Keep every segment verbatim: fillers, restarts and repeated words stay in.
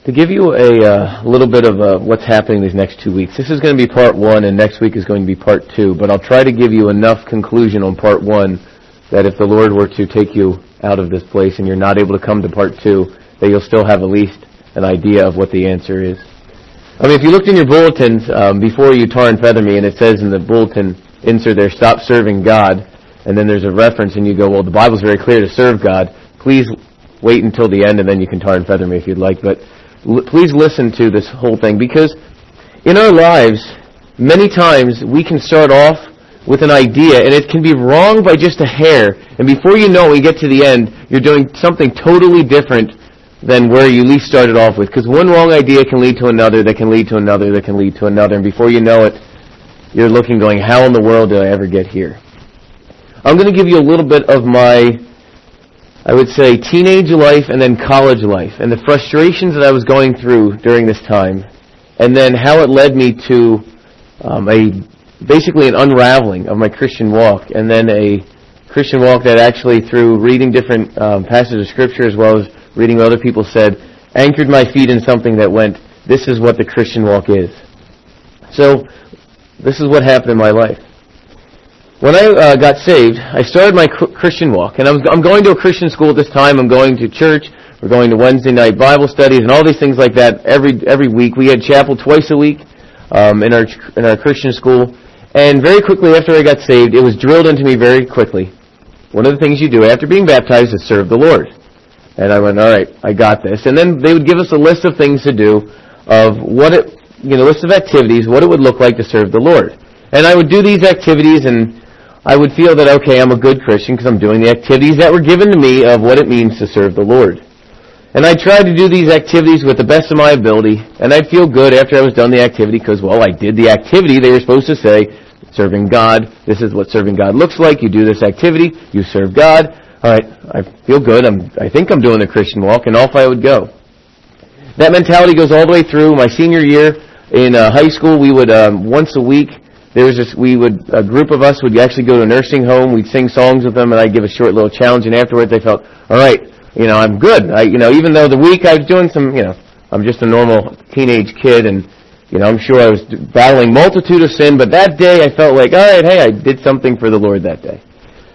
To give you a uh, little bit of uh, what's happening these next two weeks, this is going to be part one, and next week is going to be part two, but I'll try to give you enough conclusion on part one that if the Lord were to take you out of this place and you're not able to come to part two, that you'll still have at least an idea of what the answer is. I mean, if you looked in your bulletins um, before you tar and feather me, and it says in the bulletin insert there, stop serving God, and then there's a reference, and you go, well, the Bible's very clear to serve God. Please wait until the end, and then you can tar and feather me if you'd like, but please listen to this whole thing, because in our lives, many times we can start off with an idea, and it can be wrong by just a hair, and before you know it, we get to the end, you're doing something totally different than where you least started off with, because one wrong idea can lead to another, that can lead to another, that can lead to another, and before you know it, you're looking going, how in the world did I ever get here? I'm going to give you a little bit of my, I would say, teenage life and then college life, and the frustrations that I was going through during this time, and then how it led me to um, a basically an unraveling of my Christian walk, and then a Christian walk that actually, through reading different um, passages of Scripture as well as reading what other people said, anchored my feet in something that went, this is what the Christian walk is. So, this is what happened in my life. When I uh, got saved, I started my Christian walk, and I'm, I'm going to a Christian school at this time. I'm going to church. We're going to Wednesday night Bible studies and all these things like that every every week. We had chapel twice a week um, in our in our Christian school, and very quickly after I got saved, it was drilled into me very quickly. One of the things you do after being baptized is serve the Lord, and I went, all right, I got this. And then they would give us a list of things to do, of what it, you know, list of activities, what it would look like to serve the Lord, and I would do these activities and I would feel that, okay, I'm a good Christian because I'm doing the activities that were given to me of what it means to serve the Lord. And I tried to do these activities with the best of my ability, and I'd feel good after I was done the activity because, well, I did the activity they were supposed to say, serving God. This is what serving God looks like. You do this activity, you serve God. All right, I feel good. I'm, I think I'm doing the Christian walk, and off I would go. That mentality goes all the way through my senior year in uh, high school. We would, um, once a week, There was this, we would, a group of us would actually go to a nursing home, we'd sing songs with them, and I'd give a short little challenge, and afterwards they felt, alright, you know, I'm good. I, you know, even though the week I was doing some, you know, I'm just a normal teenage kid, and, you know, I'm sure I was battling multitude of sin, but that day I felt like, alright, hey, I did something for the Lord that day.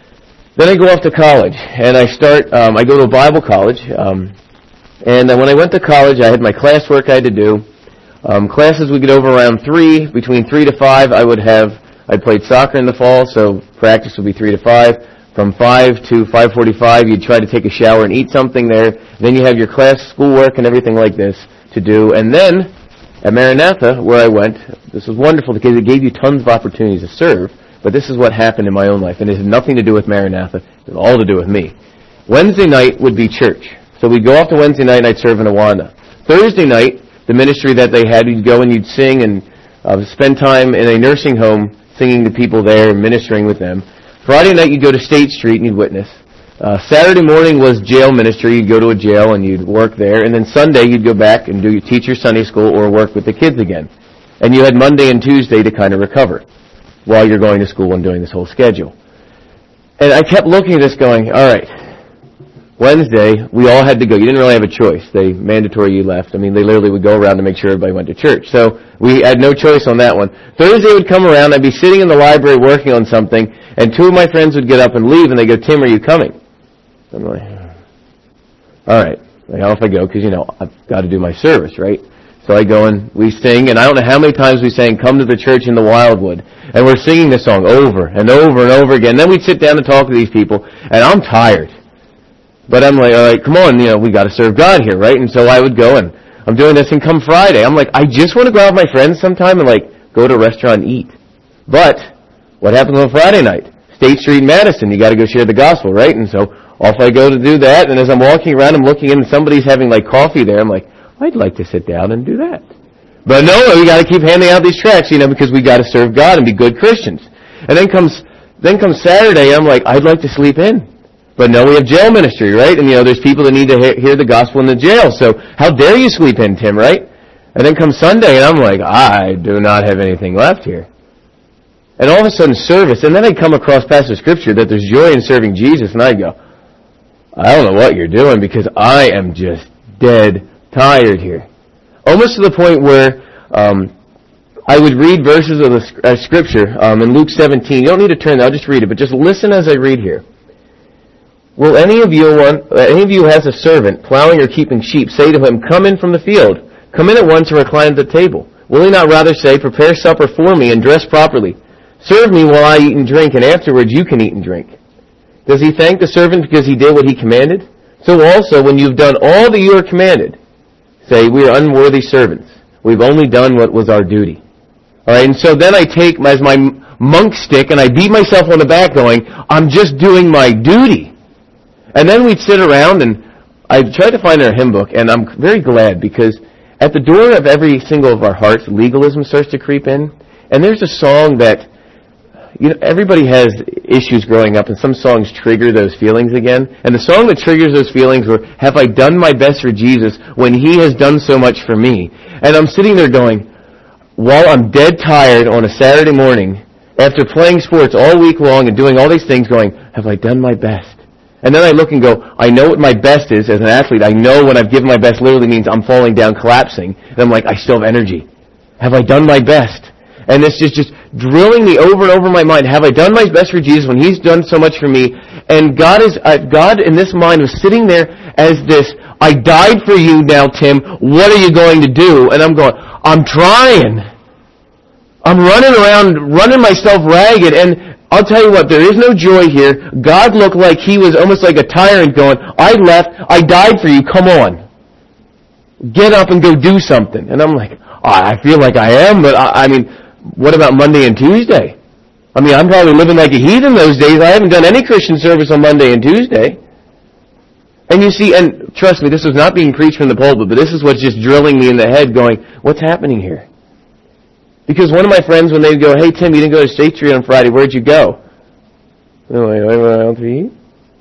Then I go off to college, and I start, um, I go to a Bible college, um, and then when I went to college, I had my classwork I had to do. Um, classes would get over around three. Between three to five, I would have, I played soccer in the fall, so practice would be three to five. From five to five forty-five, you'd try to take a shower and eat something there. Then you have your class, schoolwork, and everything like this to do. And then, at Maranatha, where I went, this was wonderful because it gave you tons of opportunities to serve, but this is what happened in my own life, and it had nothing to do with Maranatha. It had all to do with me. Wednesday night would be church. So we'd go off to Wednesday night, and I'd serve in Awana. Thursday night, the ministry that they had, you'd go and you'd sing and uh, spend time in a nursing home singing to people there and ministering with them. Friday night you'd go to State Street and you'd witness. Uh, Saturday morning was jail ministry. You'd go to a jail and you'd work there. And then Sunday you'd go back and do your teach your Sunday school or work with the kids again. And you had Monday and Tuesday to kind of recover while you're going to school and doing this whole schedule. And I kept looking at this going, all right, Wednesday, we all had to go. You didn't really have a choice. They mandatory you left. I mean, they literally would go around to make sure everybody went to church. So we had no choice on that one. Thursday would come around. I'd be sitting in the library working on something, and two of my friends would get up and leave, and they go, Tim, are you coming? I'm like, all right. Like, off I go, because, you know, I've got to do my service, right? So I go and we sing, and I don't know how many times we sang, Come to the Church in the Wildwood. And we're singing this song over and over and over again. Then we'd sit down and talk to these people, and I'm tired. But I'm like, all right, come on, you know, we got to serve God here, right? And so I would go, and I'm doing this, and come Friday, I'm like, I just want to go out with my friends sometime and, like, go to a restaurant and eat. But what happens on Friday night? State Street, Madison, you got to go share the gospel, right? And so off I go to do that, and as I'm walking around, I'm looking in, and somebody's having, like, coffee there. I'm like, I'd like to sit down and do that. But no, we got to keep handing out these tracts, you know, because we got to serve God and be good Christians. And then comes, then comes Saturday, I'm like, I'd like to sleep in. But no, we have jail ministry, right? And, you know, there's people that need to hear the gospel in the jail. So how dare you sleep in, Tim, right? And then comes Sunday, and I'm like, I do not have anything left here. And all of a sudden, service. And then I come across passage of Scripture that there's joy in serving Jesus, and I go, I don't know what you're doing because I am just dead tired here. Almost to the point where um, I would read verses of the uh, Scripture um, in Luke seventeen. You don't need to turn there, I'll just read it, but just listen as I read here. Will any of you want, any of you who has a servant plowing or keeping sheep say to him, come in from the field, come in at once and recline at the table? Will he not rather say, prepare supper for me and dress properly? Serve me while I eat and drink, and afterwards you can eat and drink. Does he thank the servant because he did what he commanded? So also, when you've done all that you are commanded, say, we are unworthy servants. We've only done what was our duty. All right, and so then I take as my monk stick and I beat myself on the back going, I'm just doing my duty. And then we'd sit around and I tried to find our hymn book, and I'm very glad because at the door of every single of our hearts, legalism starts to creep in. And there's a song that, you know, everybody has issues growing up, and some songs trigger those feelings again. And the song that triggers those feelings were, have I done my best for Jesus when He has done so much for me? And I'm sitting there going, while I'm dead tired on a Saturday morning, after playing sports all week long and doing all these things, going, have I done my best? And then I look and go, I know what my best is as an athlete. I know when I've given my best literally means I'm falling down, collapsing. And I'm like, I still have energy. Have I done my best? And this is just drilling me over and over in my mind. Have I done my best for Jesus when He's done so much for me? And God is, uh, God in this mind was sitting there as this, I died for you now, Tim. What are you going to do? And I'm going, I'm trying. I'm running around, running myself ragged. And I'll tell you what, there is no joy here. God looked like He was almost like a tyrant going, I left, I died for you, come on. Get up and go do something. And I'm like, I feel like I am, but I, I mean, what about Monday and Tuesday? I mean, I'm probably living like a heathen those days. I haven't done any Christian service on Monday and Tuesday. And you see, and trust me, this was not being preached from the pulpit, but this is what's just drilling me in the head going, what's happening here? Because one of my friends, when they'd go, hey, Tim, you didn't go to State Street on Friday, where'd you go? I'm like, I went out to eat.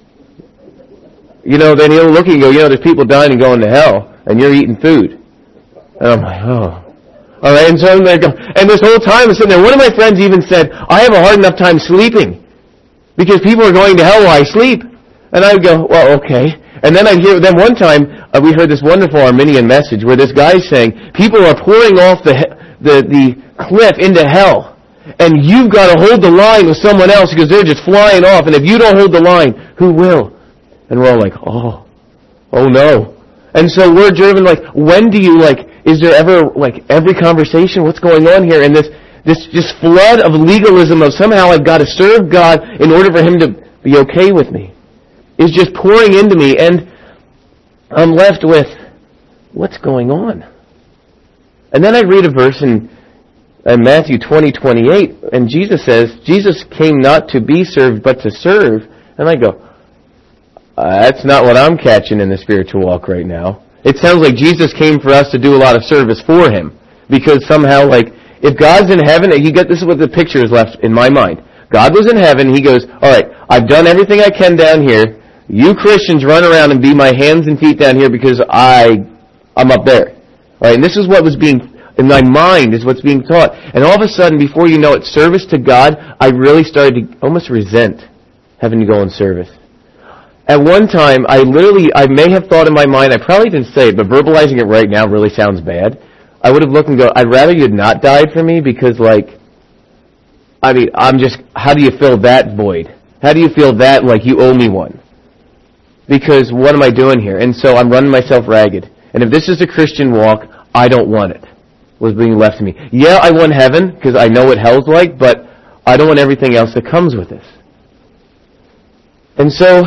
You know, then he'll look and go, you know, there's people dying and going to hell, and you're eating food. And I'm like, oh. All right, and so I'm there, and this whole time I'm sitting there. One of my friends even said, I have a hard enough time sleeping because people are going to hell while I sleep. And I would go, well, okay. And then I'd hear, then one time uh, we heard this wonderful Arminian message where this guy's saying, people are pouring off the the the cliff into hell, and you've got to hold the line with someone else because they're just flying off. And if you don't hold the line, who will? And we're all like, oh, oh no. And so we're driven like, when do you like? Is there ever, like, every conversation, what's going on here? And this, this, this flood of legalism of somehow I've got to serve God in order for Him to be okay with me is just pouring into me. And I'm left with, what's going on? And then I read a verse in, in Matthew twenty, twenty-eight, and Jesus says, Jesus came not to be served, but to serve. And I go, uh, that's not what I'm catching in the spiritual walk right now. It sounds like Jesus came for us to do a lot of service for Him. Because somehow, like, if God's in heaven, he got, this is what the picture is left in my mind. God was in heaven, He goes, alright, I've done everything I can down here. You Christians run around and be my hands and feet down here because I, I'm up there. Alright, and this is what was being, in my mind, is what's being taught. And all of a sudden, before you know it, service to God, I really started to almost resent having to go in service. At one time, I literally, I may have thought in my mind, I probably didn't say it, but verbalizing it right now really sounds bad. I would have looked and go, I'd rather you had not died for me because, like, I mean, I'm just, how do you fill that void? How do you feel that like you owe me one? Because what am I doing here? And so I'm running myself ragged. And if this is a Christian walk, I don't want it, was being left to me. Yeah, I want heaven because I know what hell's like, but I don't want everything else that comes with this. And so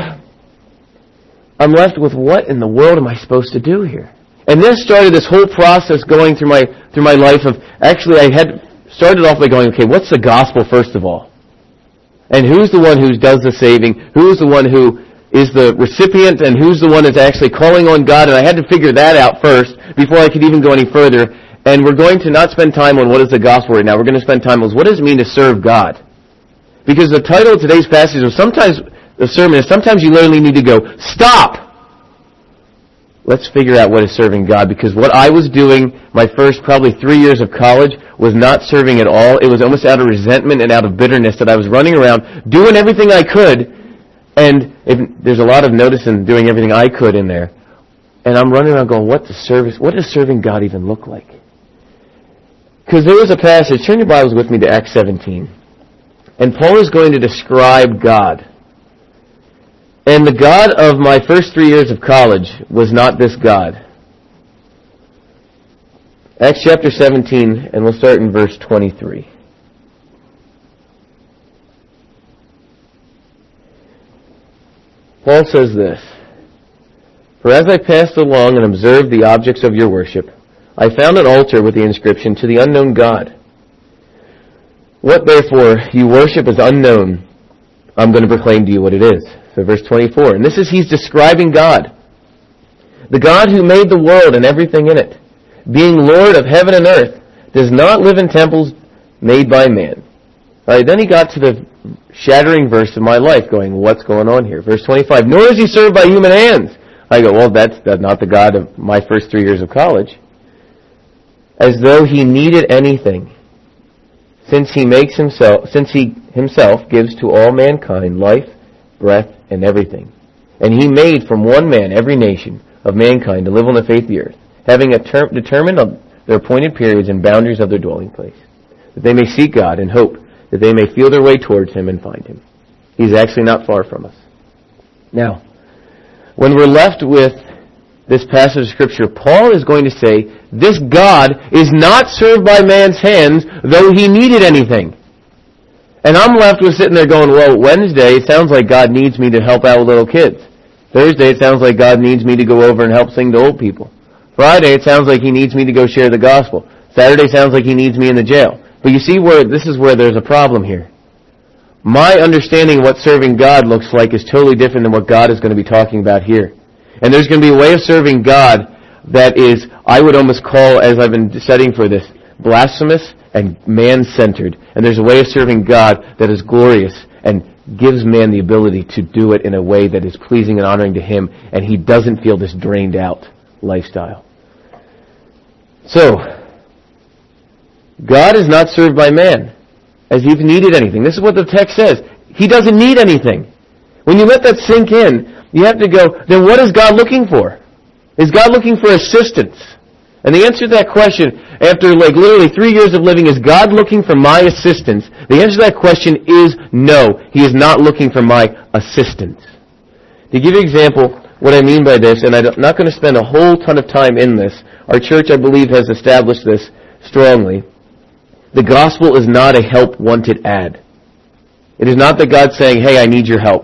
I'm left with, what in the world am I supposed to do here? And this started this whole process going through my through my life of, actually I had started off by going, okay, what's the gospel first of all? And who's the one who does the saving? Who's the one who is the recipient? And who's the one that's actually calling on God? And I had to figure that out first before I could even go any further. And we're going to not spend time on what is the gospel right now. We're going to spend time on what does it mean to serve God? Because the title of today's passage is sometimes the sermon is sometimes you literally need to go, stop! Let's figure out what is serving God, because what I was doing my first probably three years of college was not serving at all. It was almost out of resentment and out of bitterness that I was running around doing everything I could, and if, there's a lot of notice in doing everything I could in there, And I'm running around going, what does service, what does serving God even look like? Because there was a passage, turn your Bibles with me to Acts seventeen. And Paul is going to describe God. And the God of my first three years of college was not this God. Acts chapter seventeen, and we'll start in verse twenty-three. Paul says this, "For as I passed along and observed the objects of your worship, I found an altar with the inscription, 'To the unknown God.' What therefore you worship as unknown, I'm going to proclaim to you what it is." So verse twenty-four, and this is, he's describing God. "The God who made the world and everything in it, being Lord of heaven and earth, does not live in temples made by man." All right, then he got to the shattering verse of my life, going, what's going on here? Verse twenty-five, "Nor is he served by human hands." I go, well, that's, that's not the God of my first three years of college. "As though he needed anything, since he makes himself, since he himself gives to all mankind life, breath, and everything. And he made from one man every nation of mankind to live on the face of the earth, having a ter- determined their appointed periods and boundaries of their dwelling place, that they may seek God and hope that they may feel their way towards him and find him. He's actually not far from us." Now, when we're left with this passage of Scripture, Paul is going to say, this God is not served by man's hands, though he needed anything. And I'm left with sitting there going, well, Wednesday, it sounds like God needs me to help out with little kids. Thursday, it sounds like God needs me to go over and help sing to old people. Friday, it sounds like he needs me to go share the gospel. Saturday sounds like he needs me in the jail. But you see where this is where there's a problem here. My understanding of what serving God looks like is totally different than what God is going to be talking about here. And there's going to be a way of serving God that is, I would almost call, as I've been studying for this, blasphemous and man-centered. And there's a way of serving God that is glorious and gives man the ability to do it in a way that is pleasing and honoring to him, and he doesn't feel this drained out lifestyle. So, God is not served by man as if he needed anything. This is what the text says. He doesn't need anything. When you let that sink in, you have to go, then what is God looking for? Is God looking for assistance? And the answer to that question, after like literally three years of living, is God looking for my assistance? The answer to that question is no. He is not looking for my assistance. To give you an example, what I mean by this, and I'm not going to spend a whole ton of time in this, our church, I believe, has established this strongly. The gospel is not a help-wanted ad. It is not that God's saying, hey, I need your help.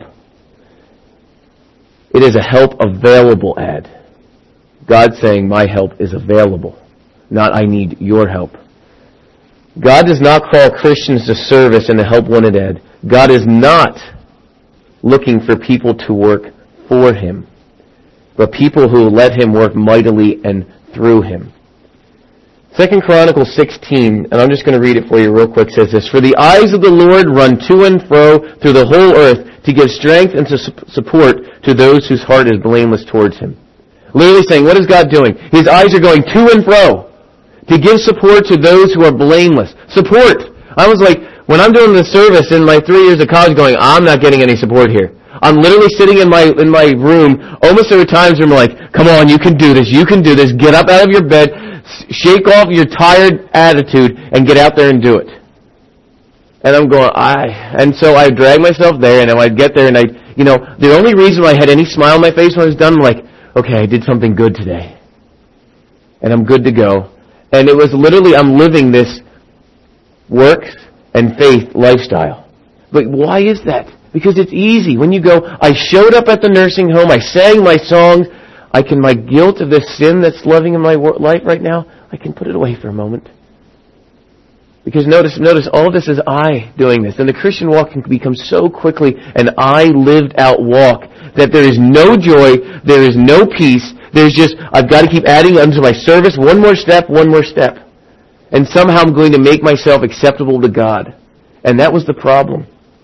It is a help-available ad. God's saying, my help is available, not I need your help. God does not call Christians to service in a help-wanted ad. God is not looking for people to work for Him, but people who let Him work mightily and through Him. Second Chronicles sixteen, and I'm just going to read it for you real quick, says this, "For the eyes of the Lord run to and fro through the whole earth to give strength and to su- support to those whose heart is blameless towards Him." Literally saying, what is God doing? His eyes are going to and fro to give support to those who are blameless. Support! I was like, when I'm doing the service in my three years of college going, I'm not getting any support here. I'm literally sitting in my in my room, almost there were times where I'm like, come on, you can do this, you can do this, get up out of your bed, shake off your tired attitude, and get out there and do it. And I'm going, I, and so I drag myself there, and I'd get there, and I, you know, the only reason I had any smile on my face when I was done, I'm like, okay, I did something good today. And I'm good to go. And it was literally, I'm living this works and faith lifestyle. But why is that? Because it's easy. When you go, I showed up at the nursing home, I sang my songs, I can, my guilt of this sin that's living in my life right now, I can put it away for a moment. Because notice, notice, all of this is I doing this. And the Christian walk can become so quickly an I lived out walk that there is no joy, there is no peace, there's just, I've got to keep adding onto my service, one more step, one more step. And somehow I'm going to make myself acceptable to God. And that was the problem.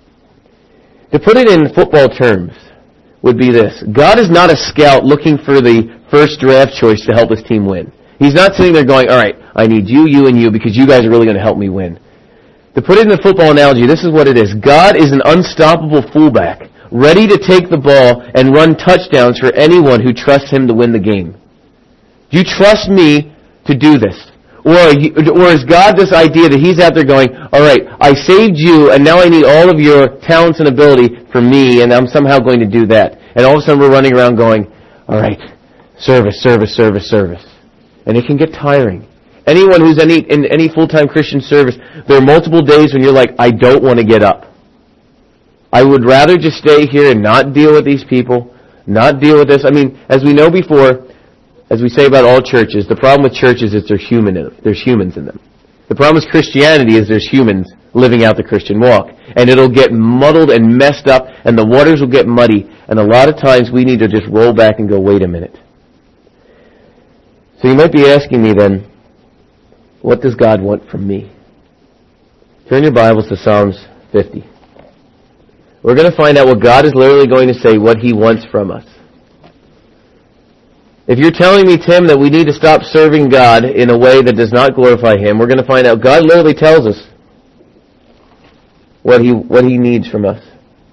To put it in football terms would be this. God is not a scout looking for the first draft choice to help his team win. He's not sitting there going, all right, I need you, you, and you because you guys are really going to help me win. To put it in the football analogy, this is what it is. God is an unstoppable fullback, ready to take the ball and run touchdowns for anyone who trusts him to win the game. Do you trust me to do this? Or, are you, or is God this idea that He's out there going, all right, I saved you, and now I need all of your talents and ability for me, and I'm somehow going to do that. And all of a sudden we're running around going, all right, service, service, service, service. And it can get tiring. Anyone who's any, in any full-time Christian service, there are multiple days when you're like, I don't want to get up. I would rather just stay here and not deal with these people, not deal with this. I mean, as we know before, as we say about all churches, the problem with churches is there's human in them. There's humans in them. The problem with Christianity is there's humans living out the Christian walk. And it'll get muddled and messed up, and the waters will get muddy. And a lot of times we need to just roll back and go, wait a minute. So you might be asking me then, what does God want from me? Turn your Bibles to Psalms fifty. We're going to find out what God is literally going to say, what He wants from us. If you're telling me, Tim, that we need to stop serving God in a way that does not glorify Him, we're going to find out God literally tells us what He what He needs from us.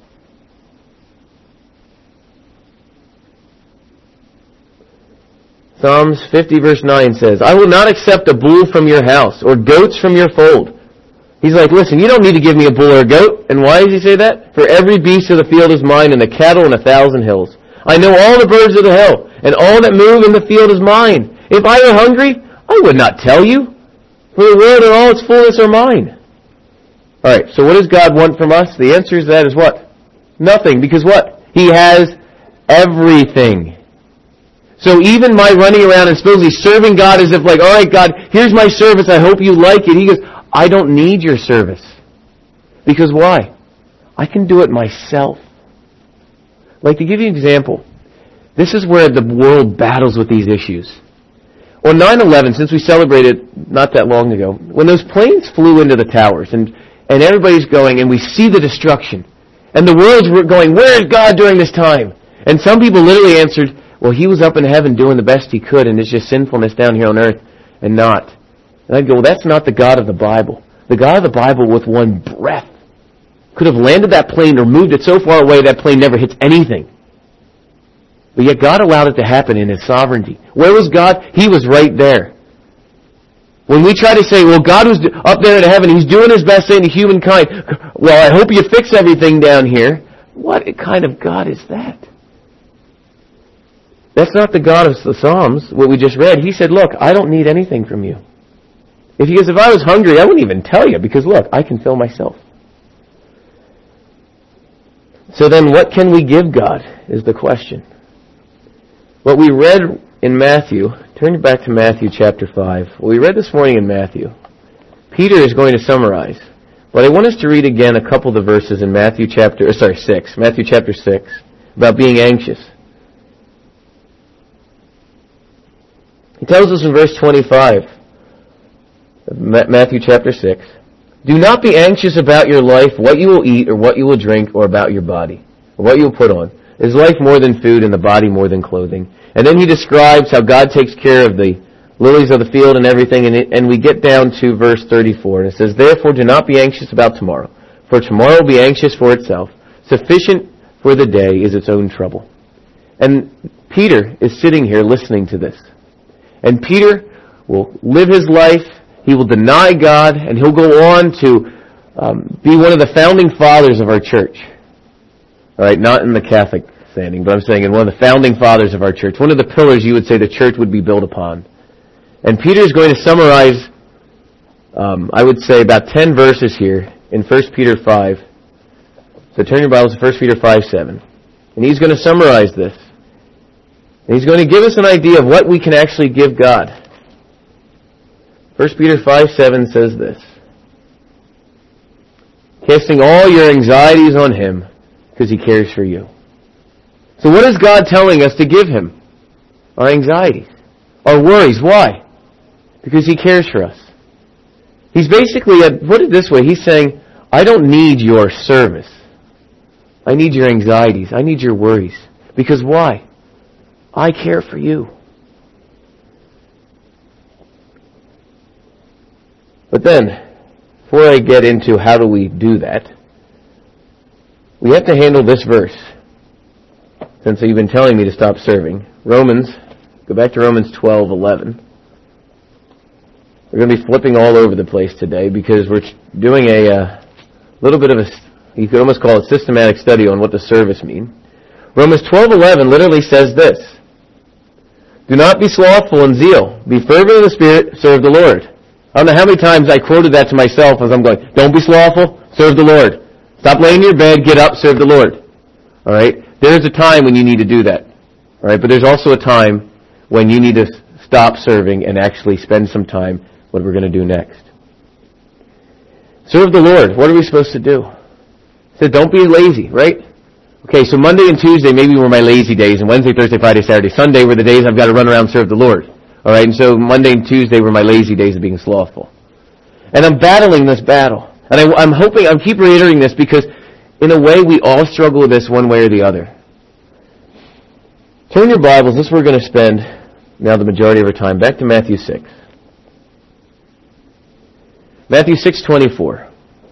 Psalms fifty verse nine says, I will not accept a bull from your house or goats from your fold. He's like, listen, you don't need to give me a bull or a goat. And why does He say that? For every beast of the field is mine, and the cattle on a thousand hills. I know all the birds of the hill, and all that move in the field is mine. If I were hungry, I would not tell you, for the world and all its fullness are mine. All right, so what does God want from us? The answer to that is what? Nothing, because what? He has everything. So even my running around and supposedly serving God as if like, all right, God, here's my service, I hope you like it. He goes, I don't need your service. Because why? I can do it myself. Like, to give you an example, this is where the world battles with these issues. On nine eleven, since we celebrated not that long ago, when those planes flew into the towers, and, and everybody's going, and we see the destruction, and the world's going, where is God during this time? And some people literally answered, well, He was up in heaven doing the best He could, and it's just sinfulness down here on earth, and not. And I'd go, well, that's not the God of the Bible. The God of the Bible, with one breath, could have landed that plane or moved it so far away that plane never hits anything. But yet God allowed it to happen in His sovereignty. Where was God? He was right there. When we try to say, well, God was up there in heaven, He's doing His best saying to humankind, well, I hope you fix everything down here. What kind of God is that? That's not the God of the Psalms, what we just read. He said, look, I don't need anything from you. If he goes, if I was hungry, I wouldn't even tell you, because look, I can fill myself. So then what can we give God is the question. What we read in Matthew, turn back to Matthew chapter five. What we read this morning in Matthew, Peter is going to summarize. But I want us to read again a couple of the verses in Matthew chapter, sorry, six, Matthew chapter six, about being anxious. He tells us in verse twenty-five, Matthew chapter six, do not be anxious about your life, what you will eat or what you will drink, or about your body, or what you will put on. Is life more than food and the body more than clothing? And then he describes how God takes care of the lilies of the field and everything, and, it, and we get down to verse thirty-four, and it says, therefore do not be anxious about tomorrow, for tomorrow will be anxious for itself. Sufficient for the day is its own trouble. And Peter is sitting here listening to this. And Peter will live his life, he will deny God, and he'll go on to um, be one of the founding fathers of our church. All right, not in the Catholic standing, but I'm saying in one of the founding fathers of our church. One of the pillars you would say the church would be built upon. And Peter is going to summarize, um, I would say, about ten verses here in First Peter five. So turn your Bibles to First Peter five seven. And he's going to summarize this. And he's going to give us an idea of what we can actually give God. First Peter five seven says this, casting all your anxieties on Him, because He cares for you. So what is God telling us to give Him? Our anxieties, our worries. Why? Because He cares for us. He's basically, put it this way, He's saying, I don't need your service. I need your anxieties. I need your worries. Because why? I care for you. But then, before I get into how do we do that, we have to handle this verse. Since you've been telling me to stop serving. Romans, Go back to Romans twelve eleven. We're going to be flipping all over the place today because we're doing a uh, little bit of a, you could almost call it systematic study on what does service mean. Romans twelve eleven literally says this: do not be slothful in zeal. Be fervent in the Spirit. Serve the Lord. I don't know how many times I quoted that to myself as I'm going, don't be slothful. Serve the Lord. Stop laying in your bed. Get up. Serve the Lord. All right? There's a time when you need to do that. All right? But there's also a time when you need to stop serving and actually spend some time what we're going to do next. Serve the Lord. What are we supposed to do? It says don't be lazy, right? Okay, so Monday and Tuesday maybe were my lazy days, and Wednesday, Thursday, Friday, Saturday, Sunday were the days I've got to run around and serve the Lord. All right, and so Monday and Tuesday were my lazy days of being slothful. And I'm battling this battle. And I, I'm hoping, I keep reiterating this because in a way we all struggle with this one way or the other. Turn your Bibles, this is where we're going to spend now the majority of our time, back to Matthew six. Matthew six twenty-four.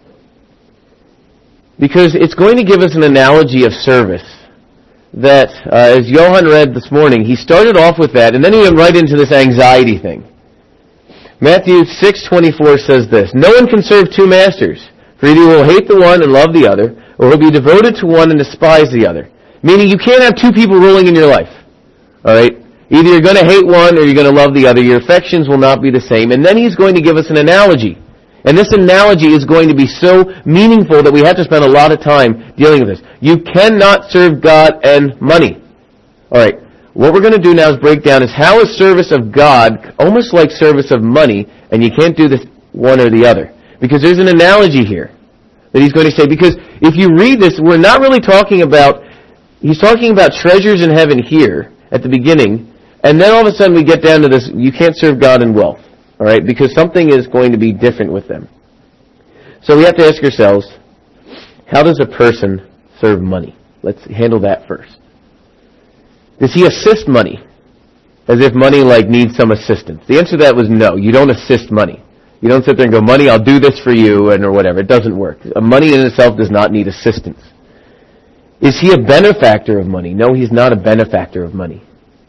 Because it's going to give us an analogy of service that, uh, as Johan read this morning, he started off with that, and then he went right into this anxiety thing. Matthew six twenty-four says this: no one can serve two masters, for either he will hate the one and love the other, or he'll be devoted to one and despise the other. Meaning you can't have two people ruling in your life. All right? Either you're going to hate one or you're going to love the other. Your affections will not be the same. And then he's going to give us an analogy. And this analogy is going to be so meaningful that we have to spend a lot of time dealing with this. You cannot serve God and money. All right. What we're going to do now is break down is how is service of God almost like service of money, and you can't do this one or the other. Because there's an analogy here that he's going to say. Because if you read this, we're not really talking about, he's talking about treasures in heaven here at the beginning, and then all of a sudden we get down to this, you can't serve God and wealth. All right, because something is going to be different with them. So we have to ask ourselves, how does a person serve money? Let's handle that first. Does he assist money? As if money like needs some assistance. The answer to that was no. You don't assist money. You don't sit there and go, money, I'll do this for you, and or whatever. It doesn't work. Money in itself does not need assistance. Is he a benefactor of money? No, he's not a benefactor of money.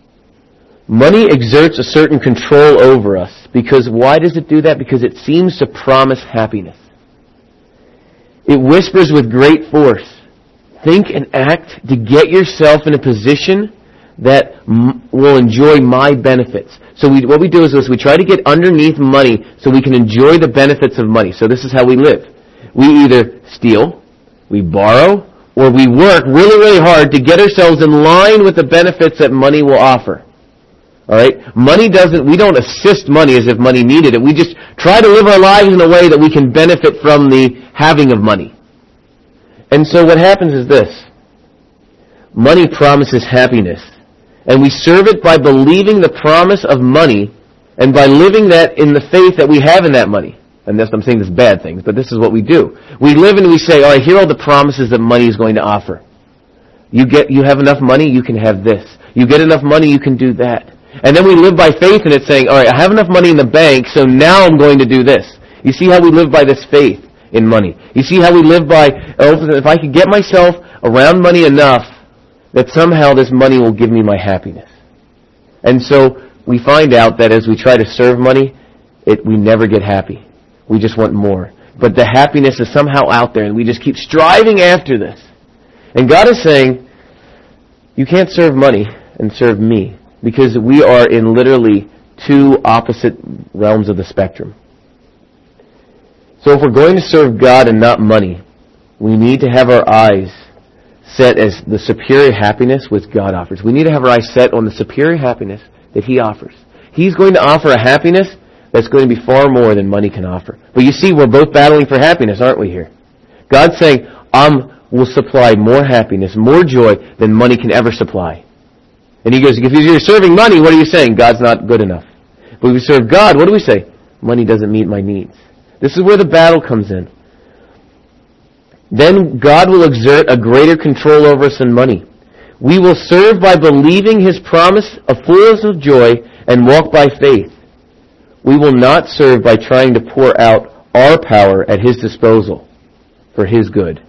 Money exerts a certain control over us. Because why does it do that? Because it seems to promise happiness. It whispers with great force, think and act to get yourself in a position that m- will enjoy my benefits. So we, what we do is this, we try to get underneath money so we can enjoy the benefits of money. So this is how we live. We either steal, we borrow, or we work really, really hard to get ourselves in line with the benefits that money will offer. All right? Money doesn't, we don't assist money as if money needed it. We just try to live our lives in a way that we can benefit from the having of money. And so what happens is this. Money promises happiness. And we serve it by believing the promise of money and by living that in the faith that we have in that money. And that's, I'm saying this bad things, but this is what we do. We live and we say, all right, here are all the promises that money is going to offer. You get, you have enough money, you can have this. You get enough money, you can do that. And then we live by faith in it saying, all right, I have enough money in the bank, so now I'm going to do this. You see how we live by this faith in money. You see how we live by, if I could get myself around money enough that somehow this money will give me my happiness. And so we find out that as we try to serve money, it, we never get happy. We just want more. But the happiness is somehow out there, and we just keep striving after this. And God is saying, you can't serve money and serve me. Because we are in literally two opposite realms of the spectrum. So if we're going to serve God and not money, we need to have our eyes set as the superior happiness which God offers. We need to have our eyes set on the superior happiness that He offers. He's going to offer a happiness that's going to be far more than money can offer. But you see, we're both battling for happiness, aren't we here? God's saying, I will supply more happiness, more joy than money can ever supply. And he goes, if you're serving money, what are you saying? God's not good enough. But if we serve God, what do we say? Money doesn't meet my needs. This is where the battle comes in. Then God will exert a greater control over us than money. We will serve by believing His promise of fullness of joy and walk by faith. We will not serve by trying to pour out our power at His disposal for His good.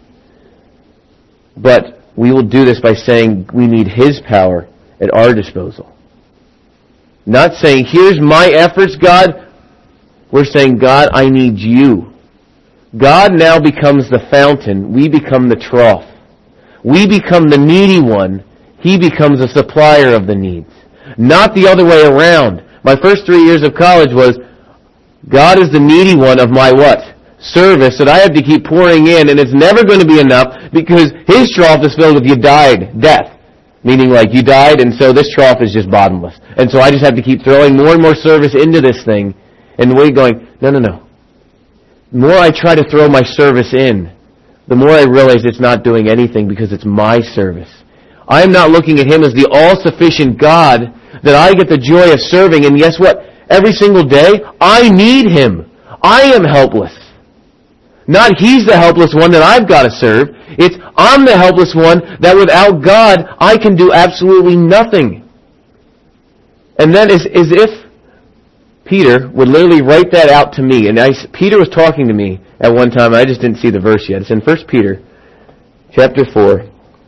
But we will do this by saying we need His power at our disposal. Not saying, here's my efforts, God. We're saying, God, I need you. God now becomes the fountain. We become the trough. We become the needy one. He becomes a supplier of the needs. Not the other way around. My first three years of college was, God is the needy one of my what? Service that I have to keep pouring in, and it's never going to be enough because his trough is filled with you died, death. Meaning like you died, and so this trough is just bottomless. And so I just have to keep throwing more and more service into this thing, and we're going, no, no, no. The more I try to throw my service in, the more I realize it's not doing anything because it's my service. I am not looking at him as the all-sufficient God that I get the joy of serving, and guess what? Every single day, I need him. I am helpless. Not he's the helpless one that I've got to serve. It's I'm the helpless one that without God, I can do absolutely nothing. And then as, as if Peter would literally write that out to me. And I, Peter was talking to me at one time. I just didn't see the verse yet. It's in First Peter chapter four.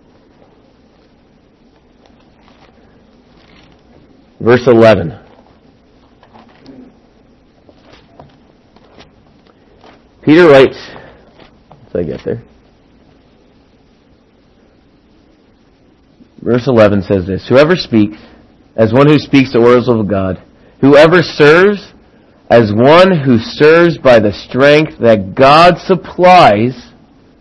Verse eleven. Peter writes, so I get there. Verse eleven says this, whoever speaks as one who speaks the words of God, whoever serves as one who serves by the strength that God supplies,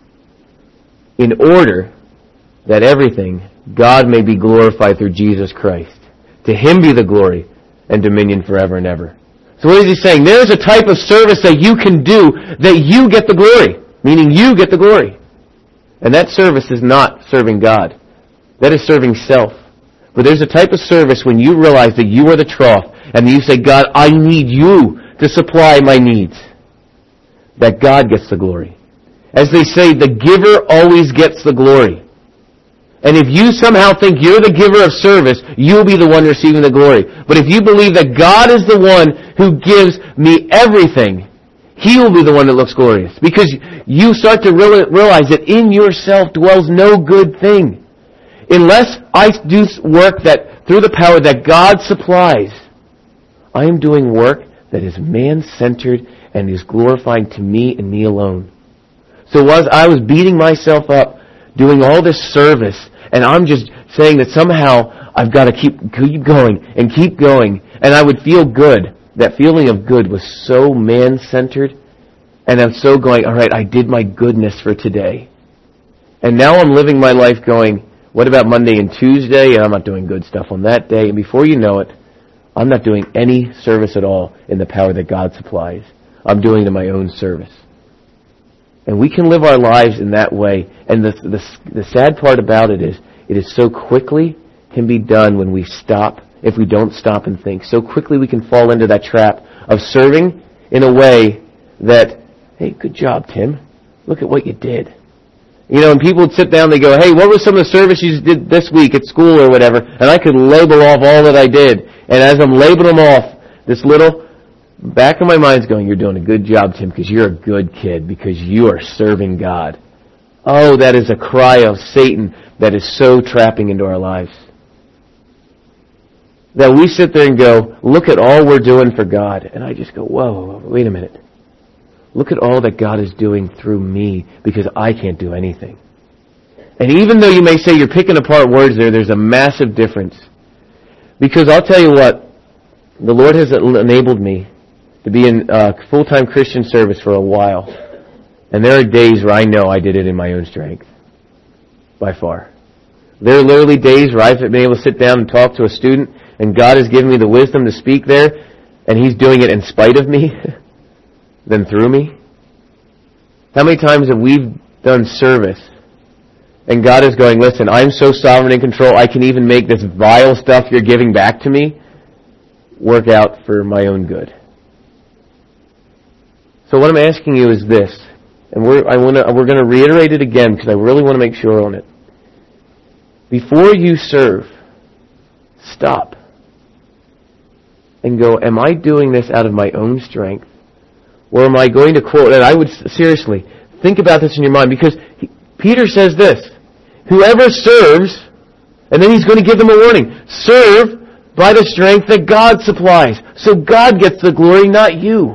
in order that everything God may be glorified through Jesus Christ. To him be the glory and dominion forever and ever. So what is he saying? There's a type of service that you can do that you get the glory. Meaning you get the glory. And that service is not serving God. That is serving self. But there's a type of service when you realize that you are the trough and you say, God, I need you to supply my needs. That God gets the glory. As they say, the giver always gets the glory. And if you somehow think you're the giver of service, you'll be the one receiving the glory. But if you believe that God is the one who gives me everything, he will be the one that looks glorious. Because you start to realize that in yourself dwells no good thing. Unless I do work that through the power that God supplies, I am doing work that is man-centered and is glorifying to me and me alone. So as I was beating myself up, doing all this service, and I'm just saying that somehow I've got to keep keep going and keep going, and I would feel good. That feeling of good was so man-centered, and I'm so going, all right, I did my goodness for today. And now I'm living my life going, what about Monday and Tuesday? And I'm not doing good stuff on that day. And before you know it, I'm not doing any service at all in the power that God supplies. I'm doing it in my own service. And we can live our lives in that way. And the, the, the sad part about it is, it is so quickly can be done when we stop, if we don't stop and think. So quickly we can fall into that trap of serving in a way that, hey, good job, Tim. Look at what you did. You know, and people would sit down, they go, hey, what was some of the service you did this week at school or whatever? And I could label off all that I did. And as I'm labeling them off, this little back of my mind's going, you're doing a good job, Tim, because you're a good kid, because you are serving God. Oh, that is a cry of Satan that is so trapping into our lives. That we sit there and go, look at all we're doing for God. And I just go, whoa, whoa, whoa, wait a minute. Look at all that God is doing through me, because I can't do anything. And even though you may say you're picking apart words there, there's a massive difference. Because I'll tell you what, the Lord has enabled me to be in uh, full-time Christian service for a while. And there are days where I know I did it in my own strength. By far. There are literally days where I've been able to sit down and talk to a student, and God has given me the wisdom to speak there, and He's doing it in spite of me, than through me. How many times have we done service, and God is going, listen, I'm so sovereign in control, I can even make this vile stuff you're giving back to me work out for my own good. So what I'm asking you is this, and we're I want to we're going to reiterate it again because I really want to make sure on it. Before you serve, stop and go, am I doing this out of my own strength? Or am I going to quote, and I would seriously think about this in your mind, because he, Peter says this, whoever serves, and then he's going to give them a warning, serve by the strength that God supplies. So God gets the glory, not you.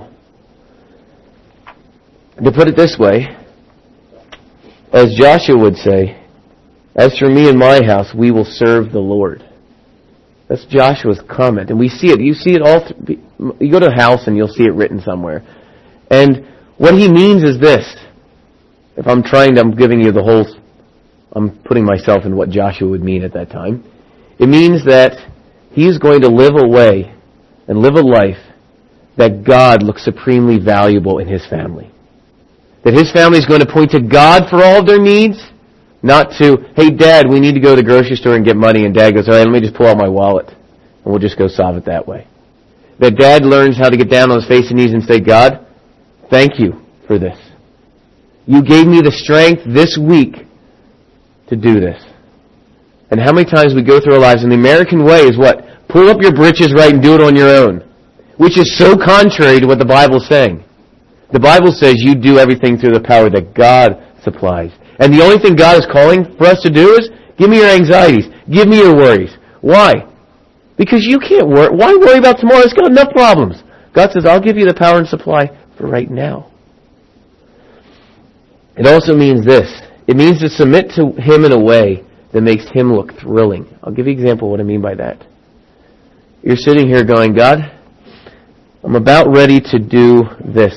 To put it this way, as Joshua would say, as for me and my house, we will serve the Lord. That's Joshua's comment. And we see it. You see it all. Th- you go to a house and you'll see it written somewhere. And what he means is this. If I'm trying to, I'm giving you the whole, I'm putting myself in what Joshua would mean at that time. It means that he's going to live a way and live a life that God looks supremely valuable in his family. That his family is going to point to God for all of their needs, not to, hey, Dad, we need to go to the grocery store and get money, and Dad goes, all right, let me just pull out my wallet, and we'll just go solve it that way. That Dad learns how to get down on his face and knees and say, God, thank you for this. You gave me the strength this week to do this. And how many times we go through our lives, and the American way is what? Pull up your britches right and do it on your own. Which is so contrary to what the Bible's saying. The Bible says you do everything through the power that God supplies. And the only thing God is calling for us to do is, give me your anxieties. Give me your worries. Why? Because you can't worry. Why worry about tomorrow? It's got enough problems. God says, I'll give you the power and supply for right now. It also means this. It means to submit to Him in a way that makes Him look thrilling. I'll give you an example of what I mean by that. You're sitting here going, God, I'm about ready to do this.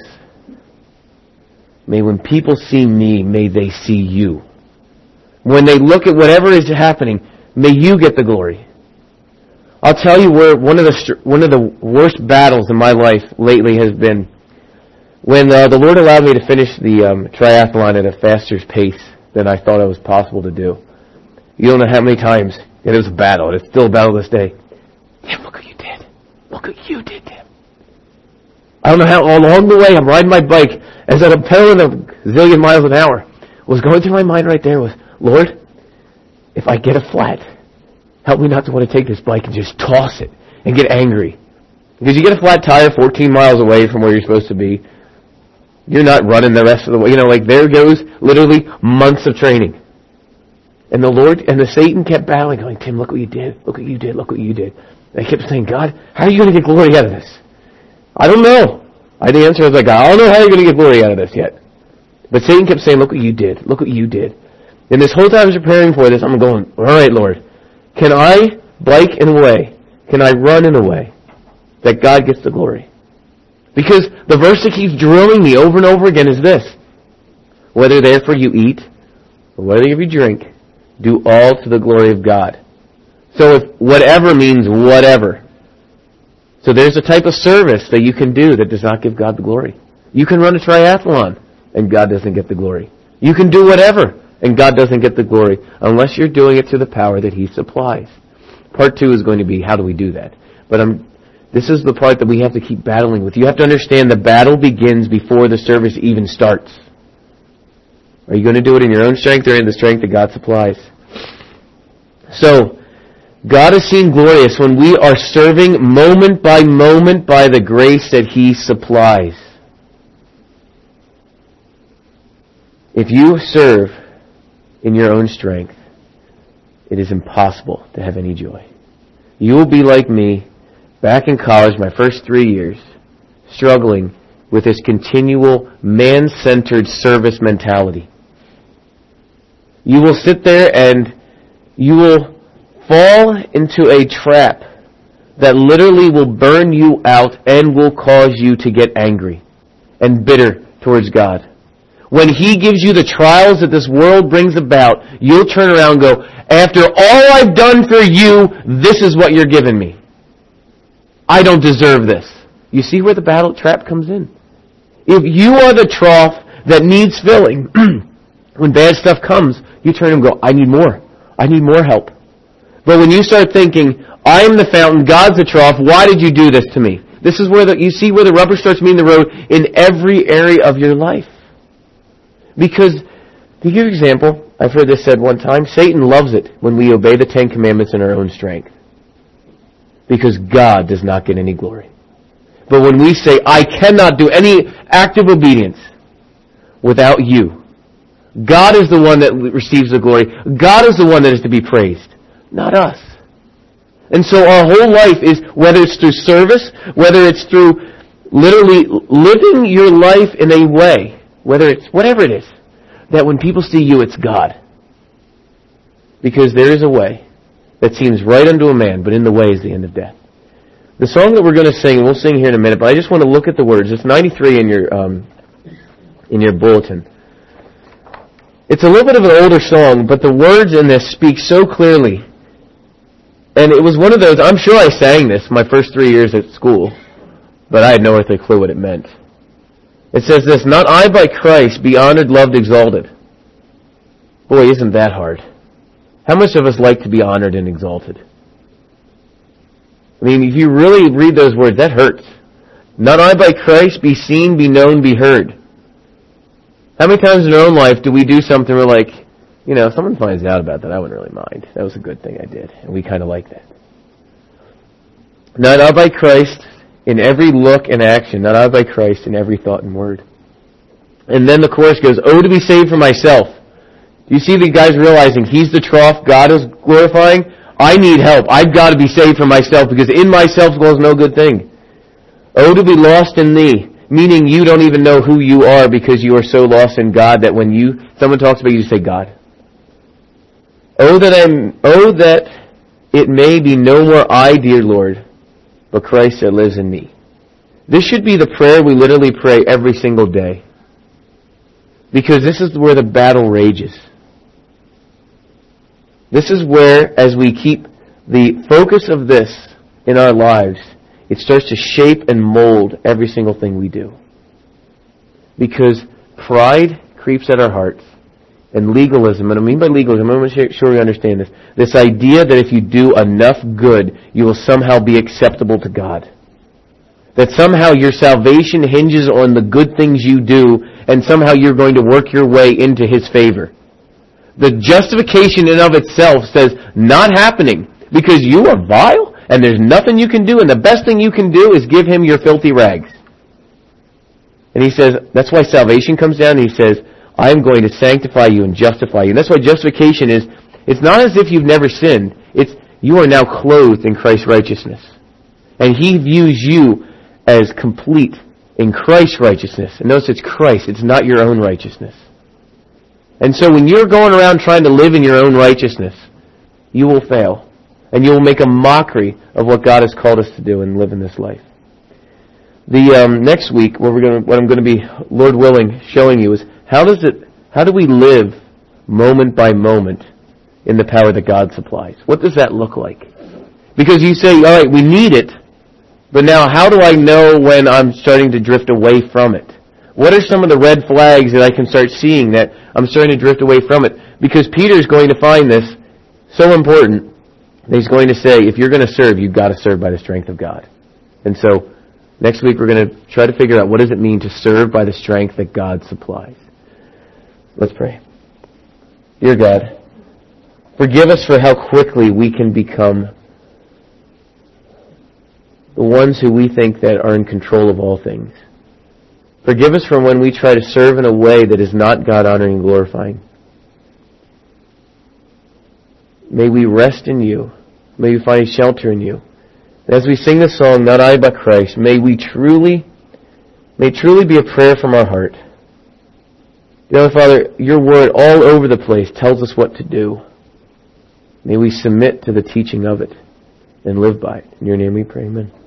May when people see me, may they see you. When they look at whatever is happening, may you get the glory. I'll tell you where one of the one of the worst battles in my life lately has been when uh, the Lord allowed me to finish the um, triathlon at a faster pace than I thought it was possible to do. You don't know how many times it was a battle, and it's still a battle this day. Tim, look what you did. Look what you did, Tim. I don't know how along the way I'm riding my bike as I'm pedaling a zillion miles an hour. What was going through my mind right there was, Lord, if I get a flat, help me not to want to take this bike and just toss it and get angry. Because you get a flat tire fourteen miles away from where you're supposed to be, you're not running the rest of the way. You know, like there goes literally months of training. And the Lord, and the Satan kept battling, going, Tim, look what you did. Look what you did. Look what you did. And I kept saying, God, how are you going to get glory out of this? I don't know. I the answer was like, I don't know how you're going to get glory out of this yet. But Satan kept saying, look what you did. Look what you did. And this whole time I was preparing for this, I'm going, all right, Lord, can I bike in a way, can I run in a way that God gets the glory? Because the verse that keeps drilling me over and over again is this. Whether therefore you eat, or whether you drink, do all to the glory of God. So if whatever means whatever. So there's a type of service that you can do that does not give God the glory. You can run a triathlon, and God doesn't get the glory. You can do whatever, and God doesn't get the glory, unless you're doing it to the power that He supplies. Part two is going to be, how do we do that? But I'm, this is the part that we have to keep battling with. You have to understand the battle begins before the service even starts. Are you going to do it in your own strength or in the strength that God supplies? So, God is seen glorious when we are serving moment by moment by the grace that He supplies. If you serve in your own strength, it is impossible to have any joy. You will be like me back in college, my first three years, struggling with this continual man-centered service mentality. You will sit there and you will fall into a trap that literally will burn you out and will cause you to get angry and bitter towards God. When He gives you the trials that this world brings about, you'll turn around and go, after all I've done for you, this is what you're giving me. I don't deserve this. You see where the battle trap comes in? If you are the trough that needs filling, when bad stuff comes, you turn and go, I need more. I need more help. But when you start thinking, I am the fountain, God's the trough, why did you do this to me? This is where the, you see where the rubber starts meeting the road in every area of your life. Because, to give you an example, I've heard this said one time, Satan loves it when we obey the Ten Commandments in our own strength. Because God does not get any glory. But when we say, I cannot do any act of obedience without you, God is the one that receives the glory. God is the one that is to be praised, not us. And so our whole life is, whether it's through service, whether it's through literally living your life in a way, whether it's whatever it is, that when people see you, it's God. Because there is a way that seems right unto a man, but in the way is the end of death. The song that we're going to sing, and we'll sing here in a minute, but I just want to look at the words. It's ninety-three in your um, in your bulletin. It's a little bit of an older song, but the words in this speak so clearly. And it was one of those, I'm sure I sang this my first three years at school, but I had no earthly clue what it meant. It says this, "Not I, by Christ, be honored, loved, exalted." Boy, isn't that hard. How much of us like to be honored and exalted? I mean, if you really read those words, that hurts. "Not I, by Christ, be seen, be known, be heard." How many times in our own life do we do something we're like, you know, if someone finds out about that, I wouldn't really mind. That was a good thing I did. And we kind of like that. "Not I, by Christ, in every look and action. Not I, by Christ, in every thought and word." And then the chorus goes, "Oh, to be saved from myself." Do you see the guys realizing he's the trough God is glorifying? I need help. I've got to be saved from myself, because in myself dwells no good thing. "Oh, to be lost in thee," meaning you don't even know who you are because you are so lost in God that when you someone talks about you, you say, "God." "Oh, that I'm, oh, that it may be no more I, dear Lord, but Christ that lives in me." This should be the prayer we literally pray every single day, because this is where the battle rages. This is where, as we keep the focus of this in our lives, it starts to shape and mold every single thing we do. Because pride creeps at our hearts, and legalism, and I mean by legalism, I'm make sure we understand this, this idea that if you do enough good, you will somehow be acceptable to God. That somehow your salvation hinges on the good things you do, and somehow you're going to work your way into His favor. The justification in of itself says, not happening, because you are vile, and there's nothing you can do, and the best thing you can do is give Him your filthy rags. And He says, that's why salvation comes down, and He says, I am going to sanctify you and justify you. And that's why justification is, it's not as if you've never sinned. It's, you are now clothed in Christ's righteousness. And He views you as complete in Christ's righteousness. And notice it's Christ, it's not your own righteousness. And so when you're going around trying to live in your own righteousness, you will fail. And you will make a mockery of what God has called us to do and live in this life. The um, next week, what we're going to, what I'm going to be, Lord willing, showing you is how does it, how do we live moment by moment in the power that God supplies? What does that look like? Because you say, all right, we need it, but now how do I know when I'm starting to drift away from it? What are some of the red flags that I can start seeing that I'm starting to drift away from it? Because Peter's going to find this so important that he's going to say, if you're going to serve, you've got to serve by the strength of God. And so, next week we're going to try to figure out what does it mean to serve by the strength that God supplies. Let's pray. Dear God, forgive us for how quickly we can become the ones who we think that are in control of all things. Forgive us for when we try to serve in a way that is not God-honoring and glorifying. May we rest in You. May we find shelter in You. And as we sing this song, Not I but Christ, may we truly, may it truly be a prayer from our heart. Dear Father, Your Word all over the place tells us what to do. May we submit to the teaching of it and live by it. In Your name we pray, amen.